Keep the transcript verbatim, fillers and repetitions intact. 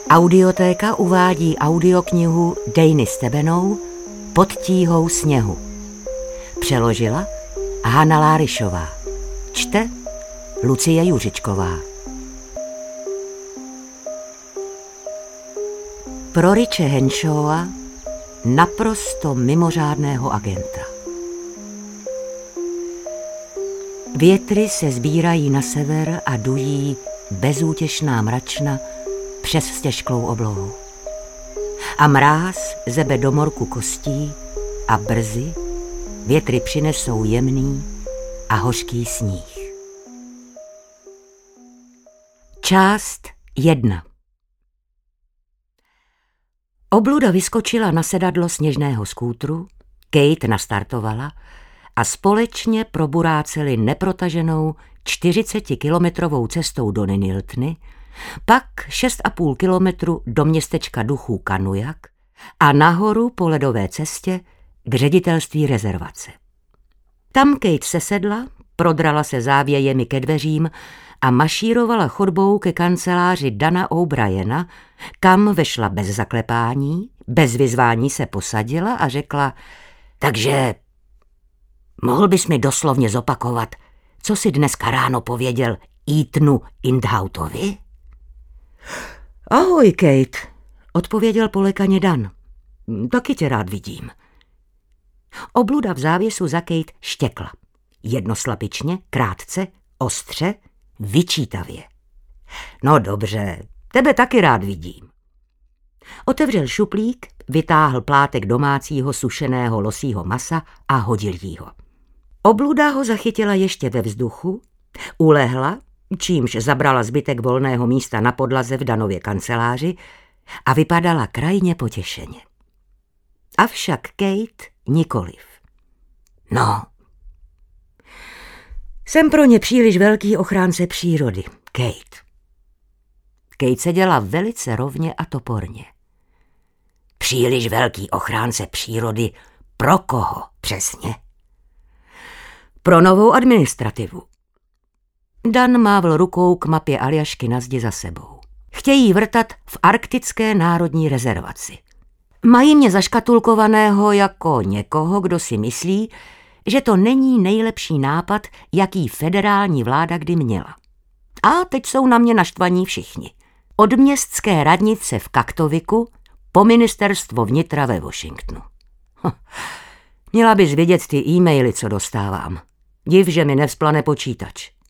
Audiotéka uvádí audioknihu Dejny Stebenou Pod tíhou sněhu. Přeložila Hana Láryšová. Čte Lucie Juřičková. Pro Riche Henshawa, naprosto mimořádného agenta. Větry se sbírají na sever a dují bezútěšná mračna přes stěžklou oblohu. A mráz zebe do morku kostí a brzy větry přinesou jemný a hořký sníh. Část jedna. Obluda vyskočila na sedadlo sněžného skútru, Kate nastartovala a společně proburáceli neprotaženou čtyřicetikilometrovou cestou do Niniltny, pak šest a půl kilometru do městečka duchů Kanujak a nahoru po ledové cestě k ředitelství rezervace. Tam Kate sesedla, prodrala se závějemi ke dveřím a mašírovala chodbou ke kanceláři Dana O'Briena, kam vešla bez zaklepání, bez vyzvání se posadila a řekla: takže mohl bys mi doslovně zopakovat, co si dneska ráno pověděl Ethanu Indhoutovi? Ahoj, Kate, odpověděl polekaně Dan. Taky tě rád vidím. Obluda v závěsu za Kate štěkla. Jednoslapičně, krátce, ostře, vyčítavě. No dobře, tebe taky rád vidím. Otevřel šuplík, vytáhl plátek domácího sušeného losího masa a hodil jí ho. Obluda ho zachytila ještě ve vzduchu, ulehla, čímž zabrala zbytek volného místa na podlaze v Danově kanceláři a vypadala krajně potěšeně. Avšak Kate nikoliv. No, jsem pro ně příliš velký ochránce přírody, Kate. Kate seděla velice rovně a toporně. Příliš velký ochránce přírody pro koho přesně? Pro novou administrativu. Dan mávl rukou k mapě Aljašky na zdi za sebou. Chtějí vrtat v arktické národní rezervaci. Mají mě zaškatulkovaného jako někoho, kdo si myslí, že to není nejlepší nápad, jaký federální vláda kdy měla. A teď jsou na mě naštvaní všichni. Od městské radnice v Kaktoviku po ministerstvo vnitra ve Washingtonu. Hm. Měla bys vidět ty e-maily, co dostávám. Div, že mi nevzplane počítač.